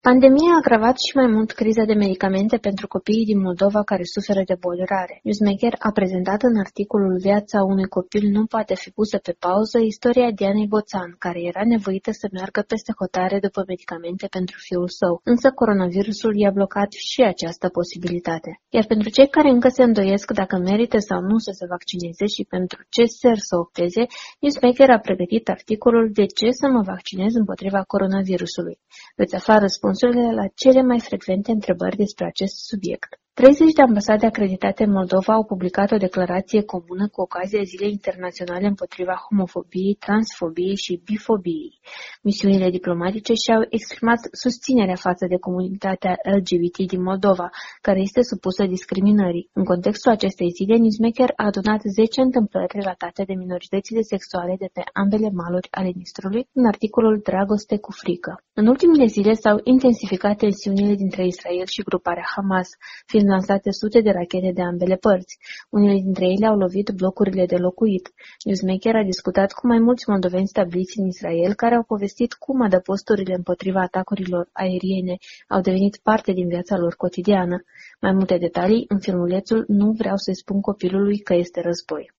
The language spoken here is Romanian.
Pandemia a agravat și mai mult criza de medicamente pentru copiii din Moldova care suferă de boli rare. Newsmaker a prezentat în articolul Viața unui copil nu poate fi pusă pe pauză istoria Dianei Boțan, care era nevoită să meargă peste hotare după medicamente pentru fiul său. Însă coronavirusul i-a blocat și această posibilitate. Iar pentru cei care încă se îndoiesc dacă merită sau nu să se vaccineze și pentru ce ser să opteze, Newsmaker a pregătit articolul De ce să mă vaccinez împotriva coronavirusului. Veți afla răspunsurile la cele mai frecvente întrebări despre acest subiect. 30 de ambasade acreditate în Moldova au publicat o declarație comună cu ocazia Zilei Internaționale împotriva homofobiei, transfobiei și bifobiei. Misiunile diplomatice și-au exprimat susținerea față de comunitatea LGBT din Moldova, care este supusă discriminării. În contextul acestei zile, Newsmaker a adunat 10 întâmplări relatate de minoritățile sexuale de pe ambele maluri ale Nistrului în articolul Dragoste cu frică. În ultimele zile s-au intensificat tensiunile dintre Israel și gruparea Hamas, fiind lansate sute de rachete de ambele părți. Unele dintre ele au lovit blocurile de locuit. Newsmaker a discutat cu mai mulți moldoveni stabiliți în Israel care au povestit cum adăposturile împotriva atacurilor aeriene au devenit parte din viața lor cotidiană. Mai multe detalii în filmulețul Nu vreau să-i spun copilului că este război.